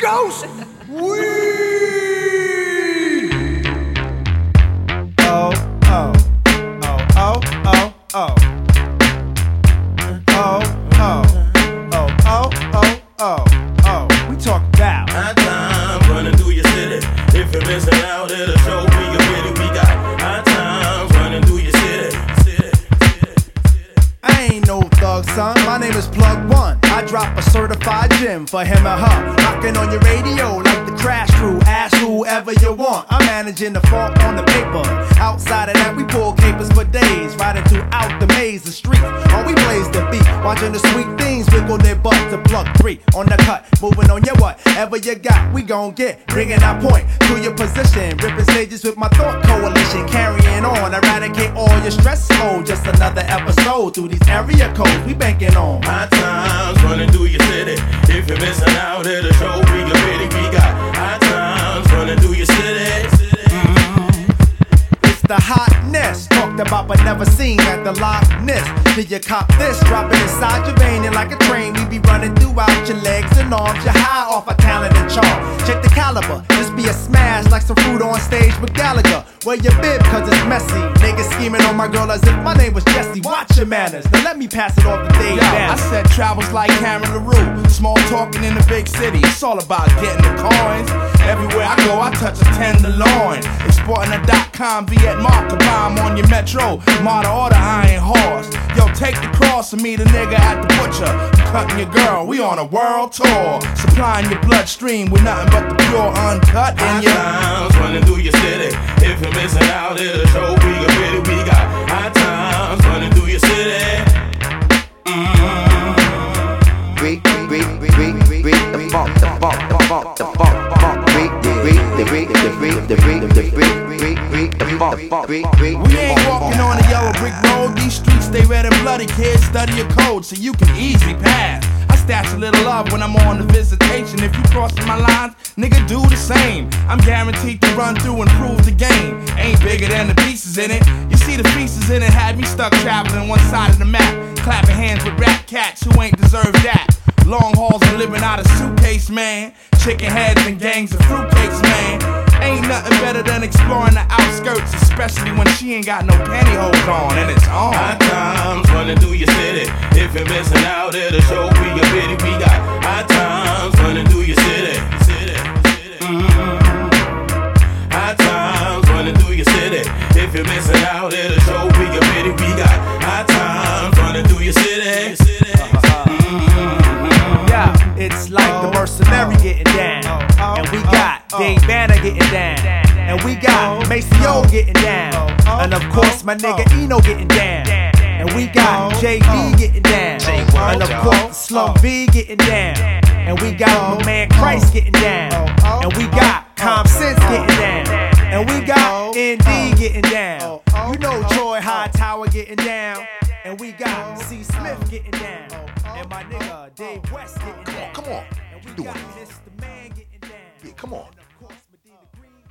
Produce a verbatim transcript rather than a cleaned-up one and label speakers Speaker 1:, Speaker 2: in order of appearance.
Speaker 1: Ghost Weed.
Speaker 2: Oh, oh, oh, oh, oh, oh. Oh, oh, oh, oh, oh, oh, oh. We talk about
Speaker 3: high times running through your city. If you're missing out, it'll show me a pity. We got high times running through your city. City, city, city.
Speaker 2: I ain't no thug, son. My name is Plug One. I drop a certified gem for him or her. Knocking on your radio like the Crash Crew. Ask whoever you want. I'm managing the funk on the paper. Outside of that, we pull capers for days. Riding throughout the maze of streets. While we blaze the beat. Watching the sweet things wiggle their butt to Plug Three on the cut. Moving on your whatever you got, we gon' get. Bringing our point to your position. Ripping stages with my thought coalition. Carrying on, eradicate all your stress. Oh, just another episode through these area codes we banking on.
Speaker 3: High times running through your city. If you're missing out, it'll show we your pity. We got high times running through your city.
Speaker 2: Mm-hmm. It's the hotness talked about but never seen at the Loch Ness. Till you cop this, drop it inside your vein and like a train we be running throughout your legs and arms. You're high off a talent and charm. Check the caliber, this be a smash like some fruit on stage with Gallagher. Wear your bib cause it's messy. Niggas scheming on my girl as if my name was Jesse. Watch your manners, now let me pass it off to Dave.
Speaker 4: Yo, I said travels like Karen LaRue. Small talking in the big city. It's all about getting the coins. Everywhere I go, I touch a tenderloin. Exporting a dot com Viet marker bomb on your metro. Model order iron horse. Yo, take the cross and meet a nigga at the butcher. I'm cutting your girl, we on a world tour. Supplying your bloodstream with nothing but the pure uncut in your
Speaker 3: high times running through your city. If you're missing out, it'll show we a pity. We got high times running through your city. Mm-hmm.
Speaker 5: Read, read, read, read, read the funk, the funk, the funk, the funk, funk. Read, read, the read, the read, the read, the read, read, read the funk, funk, read, read.
Speaker 4: We ain't walking on a yellow brick road. These streets they red and bloody. Kids, study your code so you can easily pass. I stash a little love when I'm on the visitation. If you crossing my lines, nigga, do the same. I'm guaranteed to run through and prove the game. Ain't bigger than the pieces in it. You see the pieces in it had me stuck traveling one side of the map. Clapping hands with rap cats who ain't deserved that. Long hauls and living out of suitcase, man. Chicken heads and gangs of fruitcakes, man. Ain't nothing better than exploring the outskirts, especially when she ain't got no pantyhose on and it's on.
Speaker 3: High times running through your city. If you're missing out, it'll show we a pity. We got high times running through your city. City, city. Mm-hmm. High times running through your city. If you're missing out, it'll show we a pity. We got high times running through your city. City.
Speaker 2: Mm-hmm. Yeah, it's like the mercenary getting down. And we got Dave Banner getting down. And we got Maceo getting down. And of course my nigga Eno getting down. And we got J D getting down. And of course Slum V getting down. And we got my man Christ getting down. And we got Com Sense getting down. And we got N D getting down. You know Troy Hightower getting down. And we got C Smith getting down. And my nigga Dave West getting down.
Speaker 1: Come on,
Speaker 2: And we
Speaker 1: doing
Speaker 2: got
Speaker 1: it.
Speaker 2: Mister Man getting down.
Speaker 1: Yeah, come on.